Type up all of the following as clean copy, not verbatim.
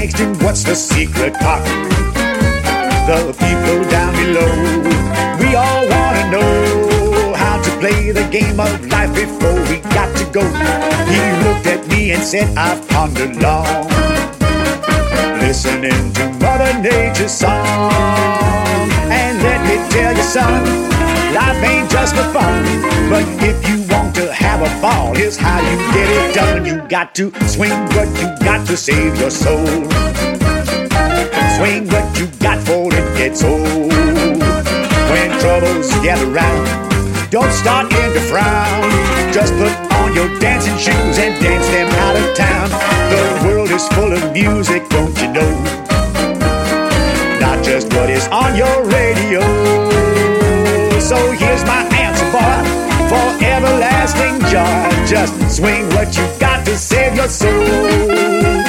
next and what's the secret part? The people down below, we all wanna know how to play the game of life before we got to go. He looked at me and said, I've pondered long, listening to Mother Nature's song. And let me tell you, son, life ain't just for fun, but if you want to have a ball, here's how you get it done. You got to swing what you got to save your soul. Swing what you got for it gets old. When troubles get around, don't start in to frown. Just put on your dancing shoes and dance them out of town. The world is full of music, don't you know? Not just what is on your radio. So here's my answer, boy, for everlasting joy. Just swing what you got to save your soul.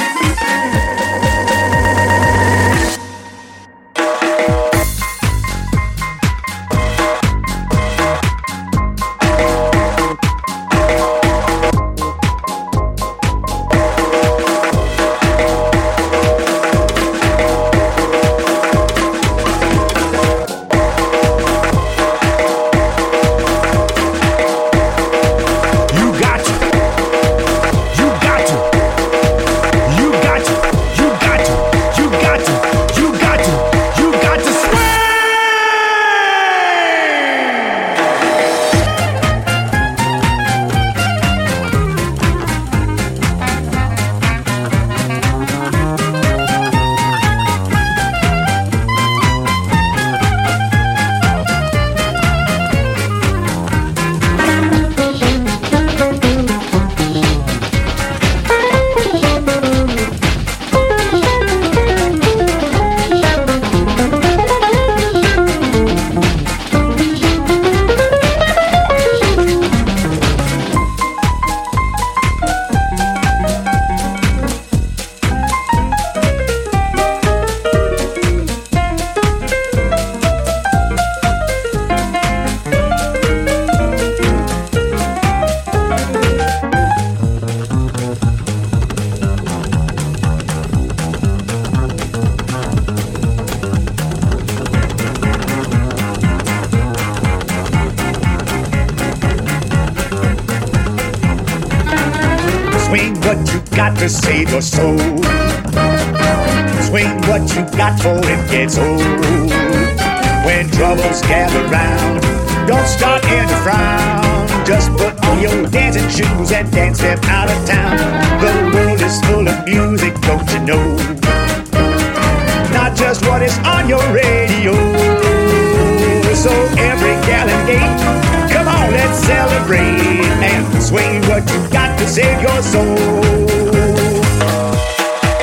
Swing what you got to save your soul. Swing what you got for it gets old. When troubles gather round, don't start in to frown. Just put on your dancing shoes and dance them out of town. The world is full of music, don't you know? Not just what is on your radio. So every gal and gate, come on, let's celebrate and swing what you got to save your soul.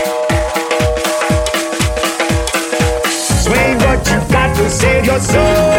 Swing what you got to save your soul.